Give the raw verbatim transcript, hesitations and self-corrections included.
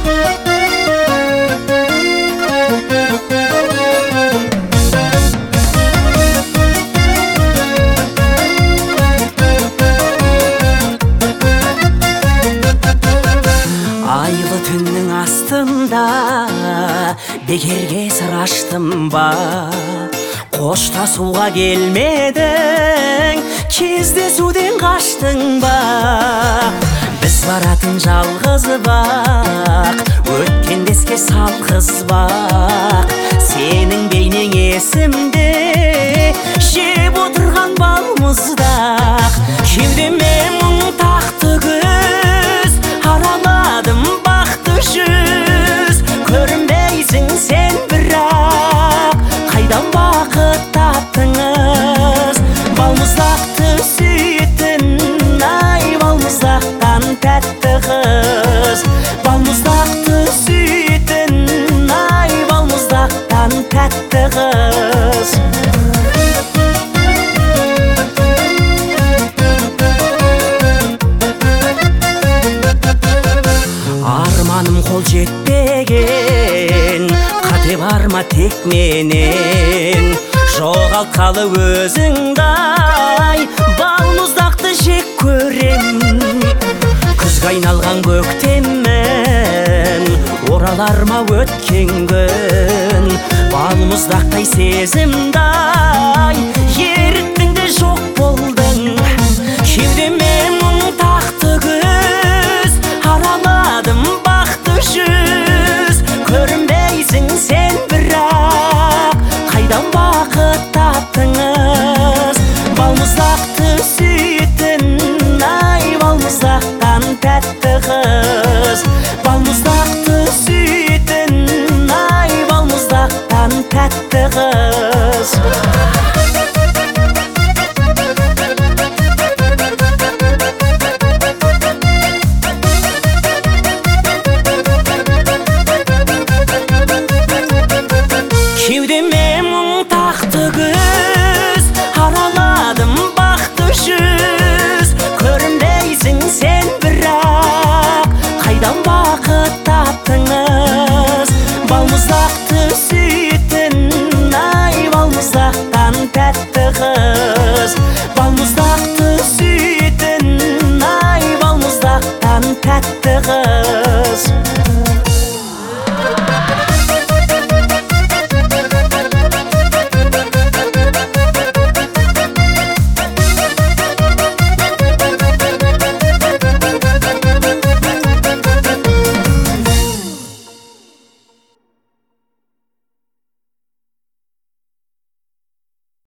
Айлы түннің астында бекерге сыр аштым ба? Қоштасуға келмедің, кездесуден қаштың ба? Біз баратын жалғыз бақ, өткенді еске салғызбақ. Сенің бейнең есімде, жеп отырған балмұздақ. Кеудеме мұң тақты күз, араладым бақты жүз. Көрінбейсің сен бірақ, қайдан бақыт таптыңыз? Балмұздақты сүйетін, ай балмұздақтан тәтті қыз. Балмұздақты сүйетін, ай балмұздақтан тәтті қыз. Арманым қол жетпеген, қате бар ма тек менен? Жоғалтқалы өзіңдай, балмұздақты жек көрем. Күзге айналған көктеммен, оралар ма өткен күн? Балмұздақтай сезімдай, еріттің де жоқ болдың. Кеудеме мұң тақты күз, араладым бақты жүз. Көрінбейсің сен бірақ, қайдан бақыт таптыңыз? Балмұздақты сүйетін, ай балмұздақтан тәтті қыз. Балмұздақты сүйетін, ай балмұздақтан тәтті қыз. Кеудеме мұң тақты күз, араладым бақты жүз. Көрінбейсің сен бірақ, қайдан бақыт таптыңыз? Балмұздақты сүйетін, ай балмұздақтан тәтті қыз. Балмұздақты сүйетін, ай балмұздақтан тәтті қыз.